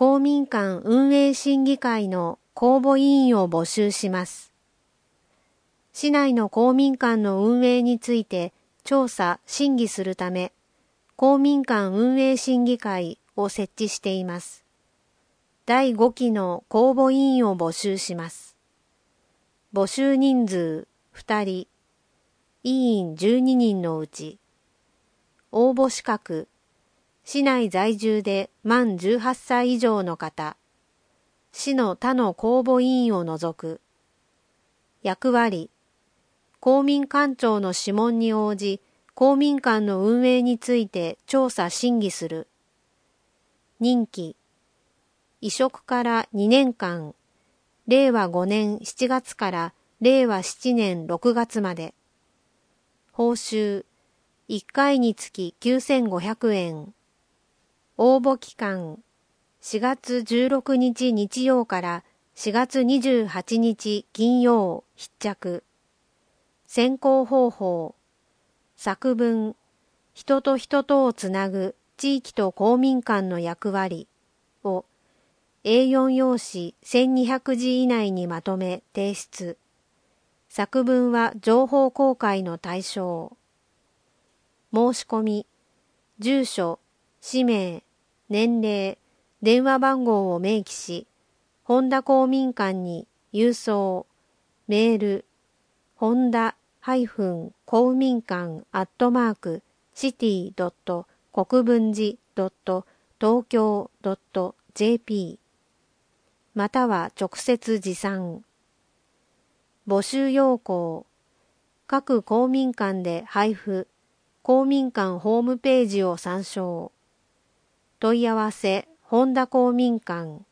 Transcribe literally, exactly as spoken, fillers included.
公民館運営審議会の公募委員を募集します。市内の公民館の運営について調査・審議するため、公民館運営審議会を設置しています。だいごきの公募委員を募集します。募集人数ふたり、委員じゅうににんのうち、応募資格、市内在住で満じゅうはっさい以上の方、市の他の公募委員を除く。役割、公民館長の諮問に応じ、公民館の運営について調査審議する。任期、移植からにねんかん、れいわごねんしちがつかられいわななねんろくがつまで。報酬、いっかいにつききゅうせんごひゃくえん。応募期間、しがつじゅうろくにち日曜からしがつにじゅうはちにち金曜必着。選考方法、作文、人と人とをつなぐ地域と公民館の役割を エーよん 用紙せんにひゃくじ以内にまとめ提出。作文は情報公開の対象。申し込み、住所、氏名、年齢、電話番号を明記し、本田公民館に郵送、メール、本田公民館アットマークシティドット国分寺ドット東京ドットジェーピー または直接持参。募集要項、各公民館で配布、公民館ホームページを参照。問い合わせ、本田公民館